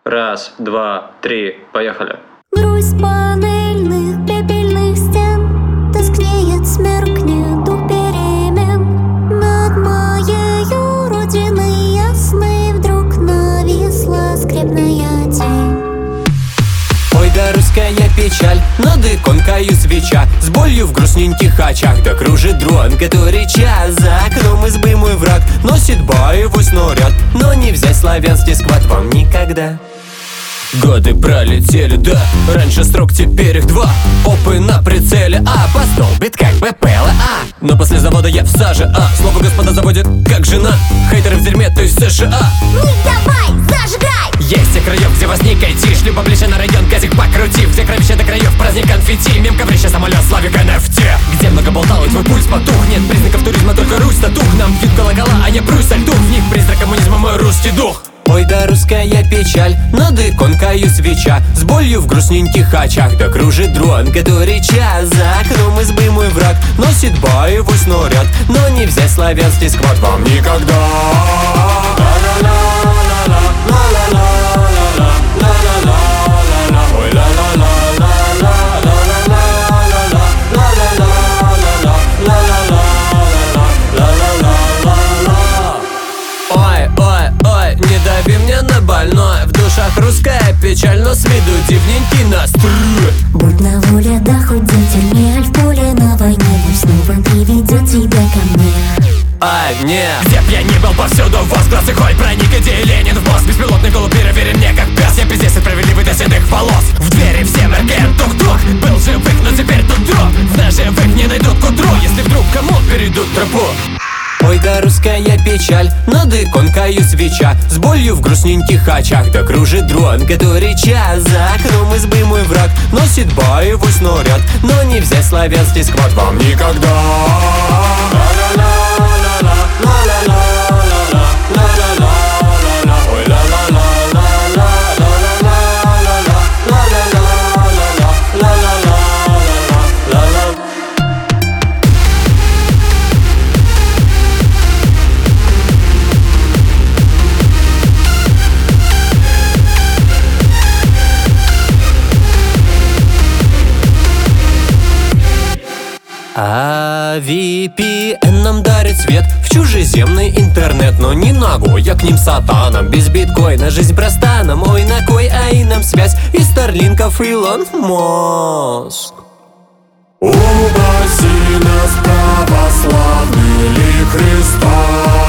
Раз, два, три, поехали. Грусть панельных пепельных стен тускнеет, смеркнет дух перемен. Над моею родиной ясной вдруг нависла скрипная тень. Ой, да русская печаль, над иконкою свеча, с болью в грустненьких очах, да кружит дрон, который час за окном избы мой враг носит боевой снаряд, но не взять славянский сквад вам никогда. Годы пролетели, да, раньше строк, теперь их два. Опы на прицеле, постолбит как бы ПЛА. Но после завода я в саже, слово господа заводит как жена. Хейтеры в дерьме, то есть США. Ник, давай, зажигай! Есть те краев, где возник айтиш, либо ближе на район, газик покрутив. Где кровище до краев, праздник конфетти, мем коврище, самолет, славик, NFT. Где много болтал и твой пульс потухнет. Признаков туризма только Русь, татух. Нам бьют колокола, а не Прусь, сальтух. В них призрак коммунизма, мой русский дух. Ой, да русская печаль, над иконкою свеча, с болью в грустненьких очах, да кружит дрон, который час за окном избы мой враг носит боевой снаряд, но не взять славянский сквад вам никогда. Не дави мне на больное, в душах русская печаль, но с виду дивненький настрой. Будь на воле, да хоть день в тюрьме, аль в поле на войне, пусть снова приведет тебя ко мне. Не, где б я ни был, повсюду возгласы, хоть проник идеи Ленин в мозг. Беспилотный голубь, перевери мне как пес, я пиздец справедливый до седых волос. В двери всем РКМ тук-тук, был живых, но теперь тут труп. В ножевых не найдут к утру, если вдруг кому перейдут тропу. Ой, да русская печаль, над иконкою свеча, с болью в грустненьких очах, да кружит дрон, который час за окном избы мой враг носит боевой снаряд, но не взять славянский сквад вам никогда. VPN нам дарит свет в чужеземный интернет, но не ногой, я к ним сатанам. Без биткоина жизнь проста нам, ой, на кой, и нам связь из Старлинков Илон Моск. Упаси нас, православный ли Христа.